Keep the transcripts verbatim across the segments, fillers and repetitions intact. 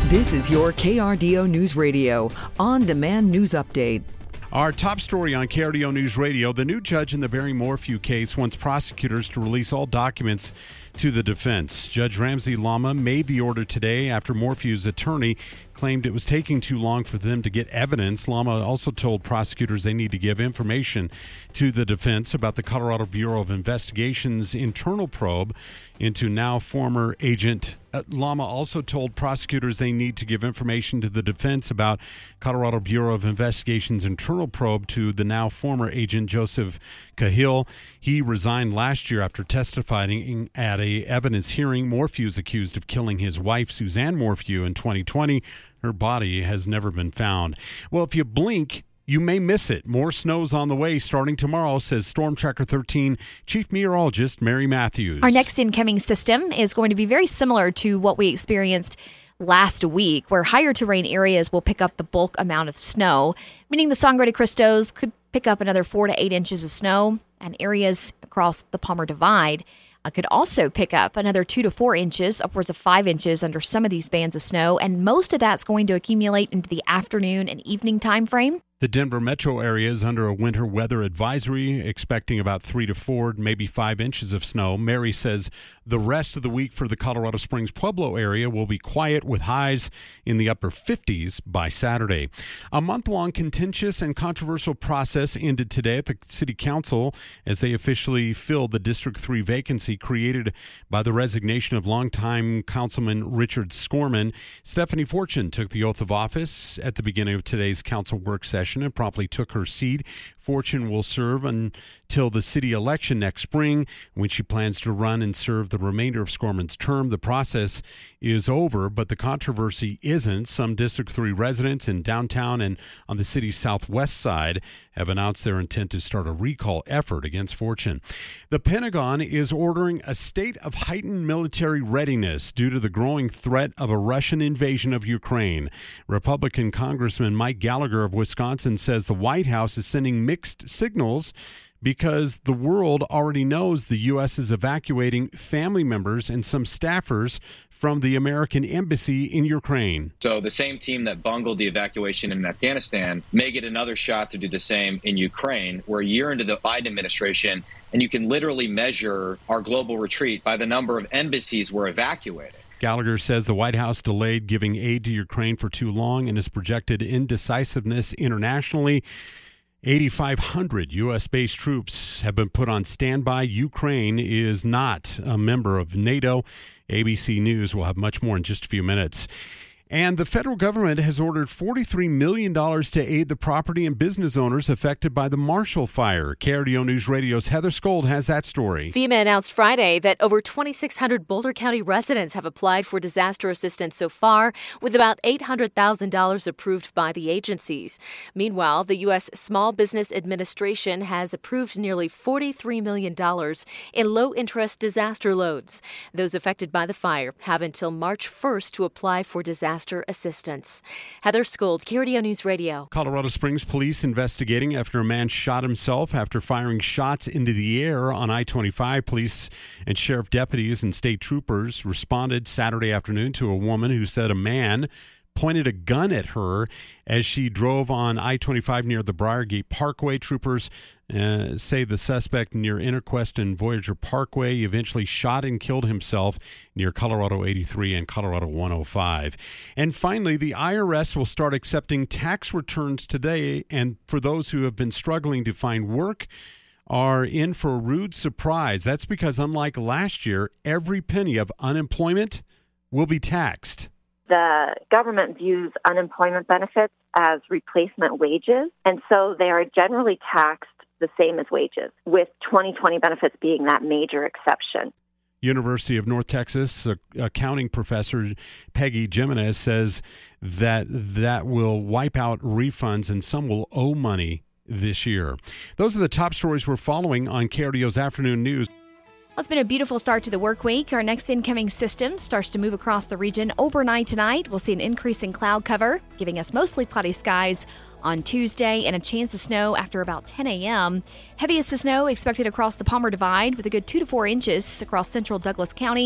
This is your K R D O News Radio on-demand news update. Our top story on K R D O News Radio, the new judge in the Barry Morphew case wants prosecutors to release all documents to the defense. Judge Ramsey Lama made the order today after Morphew's attorney claimed it was taking too long for them to get evidence. Lama also told prosecutors they need to give information to the defense about the Colorado Bureau of Investigation's internal probe into now former agent. Uh, Lama also told prosecutors they need to give information to the defense about Colorado Bureau of Investigation's internal probe to the now former agent Joseph Cahill. He resigned last year after testifying at a evidence hearing. Morphew is accused of killing his wife, Suzanne Morphew, in twenty twenty. Her body has never been found. Well, if you blink, you may miss it. More snow's on the way starting tomorrow, says Storm Tracker thirteen Chief Meteorologist Mary Matthews. Our next incoming system is going to be very similar to what we experienced last week, where higher terrain areas will pick up the bulk amount of snow, meaning the Sangre de Cristos could pick up another four to eight inches of snow, and areas across the Palmer Divide uh, could also pick up another two to four inches, upwards of five inches under some of these bands of snow, and most of that's going to accumulate into the afternoon and evening time frame. The Denver metro area is under a winter weather advisory, expecting about three to four, maybe five inches of snow. Mary says the rest of the week for the Colorado Springs Pueblo area will be quiet with highs in the upper fifties by Saturday. A month-long contentious and controversial process ended today at the City Council as they officially filled the District three vacancy created by the resignation of longtime Councilman Richard Skorman. Stephanie Fortune took the oath of office at the beginning of today's council work session and promptly took her seat. Fortune will serve until the city election next spring, when she plans to run and serve the remainder of Skorman's term. The process is over, but the controversy isn't. Some District three residents in downtown and on the city's southwest side have announced their intent to start a recall effort against Fortune. The Pentagon is ordering a state of heightened military readiness due to the growing threat of a Russian invasion of Ukraine. Republican Congressman Mike Gallagher of Wisconsin says the White House is sending mixed signals because the world already knows the U S is evacuating family members and some staffers from the American embassy in Ukraine. So the same team that bungled the evacuation in Afghanistan may get another shot to do the same in Ukraine. We're a year into the Biden administration, and you can literally measure our global retreat by the number of embassies we're evacuating. Gallagher says the White House delayed giving aid to Ukraine for too long and has projected indecisiveness internationally. eighty-five hundred U S-based troops have been put on standby. Ukraine is not a member of NATO. A B C News will have much more in just a few minutes. And the federal government has ordered forty-three million dollars to aid the property and business owners affected by the Marshall Fire. K R D O News Radio's Heather Skold has that story. FEMA announced Friday that over twenty-six hundred Boulder County residents have applied for disaster assistance so far, with about eight hundred thousand dollars approved by the agencies. Meanwhile, the U S Small Business Administration has approved nearly forty-three million dollars in low-interest disaster loans. Those affected by the fire have until March first to apply for disaster assistance. Heather Skold, K R D O News Radio. Colorado Springs police investigating after a man shot himself after firing shots into the air on I twenty-five. Police and sheriff deputies and state troopers responded Saturday afternoon to a woman who said a man pointed a gun at her as she drove on I twenty-five near the Briargate Parkway. Troopers uh, say the suspect near Interquest and Voyager Parkway eventually shot and killed himself near Colorado eighty-three and Colorado one oh five. And finally, the I R S will start accepting tax returns today, and for those who have been struggling to find work, are in for a rude surprise. That's because unlike last year, every penny of unemployment will be taxed. The government views unemployment benefits as replacement wages, and so they are generally taxed the same as wages, with twenty twenty benefits being that major exception. University of North Texas accounting professor Peggy Jimenez says that that will wipe out refunds and some will owe money this year. Those are the top stories we're following on K R D O's Afternoon News. Well, it's been a beautiful start to the work week. Our next incoming system starts to move across the region overnight tonight. We'll see an increase in cloud cover, giving us mostly cloudy skies on Tuesday and a chance of snow after about ten a.m. Heaviest of snow expected across the Palmer Divide with a good two to four inches across central Douglas County.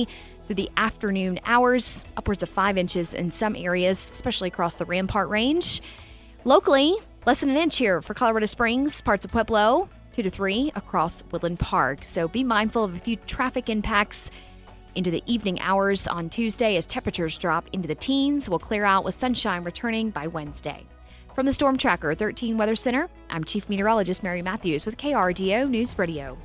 Through the afternoon hours, upwards of five inches in some areas, especially across the Rampart Range. Locally, less than an inch here for Colorado Springs, parts of Pueblo, two to three across Woodland Park. So be mindful of a few traffic impacts into the evening hours on Tuesday as temperatures drop into the teens. We'll clear out with sunshine returning by Wednesday. From the Storm Tracker thirteen Weather Center, I'm Chief Meteorologist Mary Matthews with K R D O News Radio.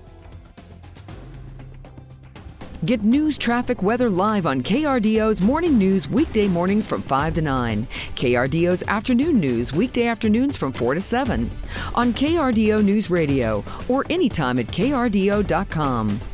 Get news, traffic, weather live on K R D O's Morning News weekday mornings from five to nine. K R D O's Afternoon News weekday afternoons from four to seven. On K R D O News Radio or anytime at K R D O dot com.